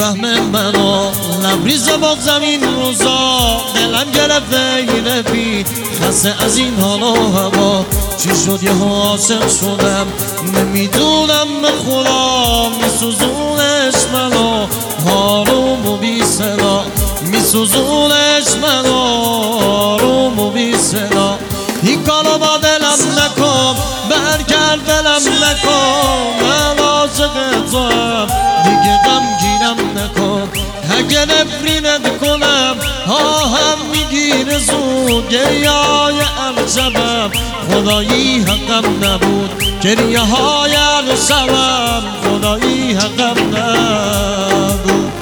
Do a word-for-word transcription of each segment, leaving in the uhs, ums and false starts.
بیرحم منو لبریز با زمین روزا دلم گرفته این بی خسته از این حال و هوا چی شد یه عاشق شدم نمیدونم به خدا میسوزونش منو آروم و بی صدا میسوزونش منو آروم و بی صدا این کارو با دلم نکن برگرد دلم نکن من عاشق توام دیگه غمگینم نکن اگه نفرینت کنم آهم میگیره زود گریه های امشبم خدایی حقم نبود گریه های امشبم خدایی حقم نبود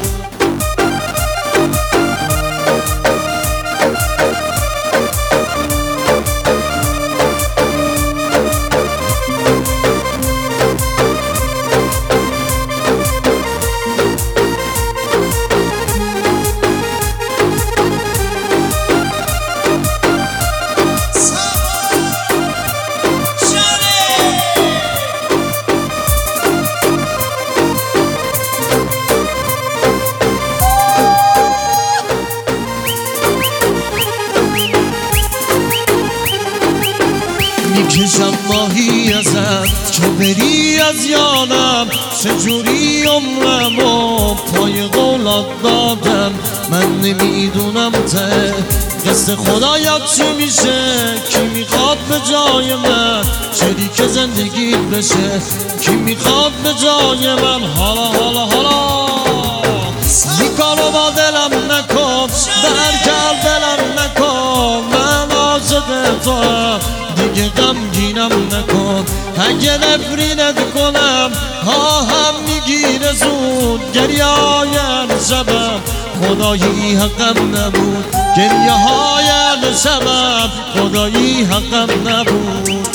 میکشم ماهی ازت که بری از یادم چجوری عمرمو پای قولات دادم من نمیدونم ته قصد خدایت چی میشه کی میخواد به جای من شریک زندگیت بشه کی میخواد به جای من حالا حالا حالا این کارو با دلم نکن برگرد دلم نکن من عاشق توام دیگه غمگینم نکن اگه نفرینت کنم آهم میگیره زود گریه های امشبم خدایی حقم نبود گریه های امشبم خدایی حقم نبود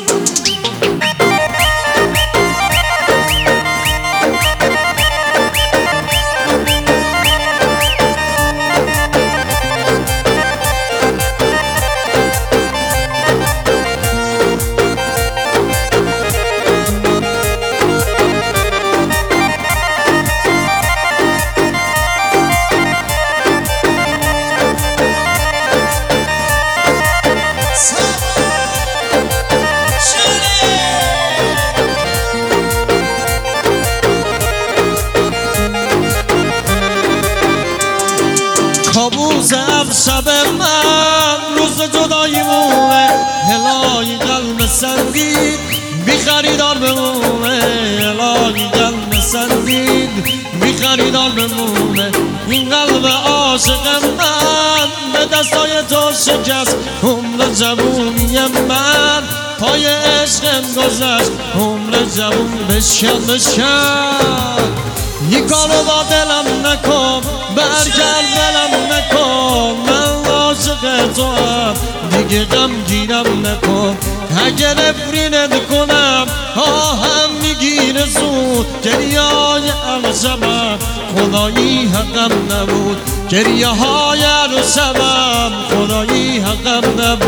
کابوس شب من روز جدایی مونه هلای قلب سنگین بی خریدار بمونه هلای قلب سنگین بی خریدار بمونه این قلب عاشق من به دستای تو شکست عمر جوونی من پای عشقم گذشت عمر جوون بشکن بشکن این کارو با دلم نکن برگرد دلم نکن من عاشق توام دیگه غمگینم نکن اگه نفرینت کنم آهم میگیره زود گریه های امشبم خدایی حقم نبود گریه های امشبم خدایی حقم نبود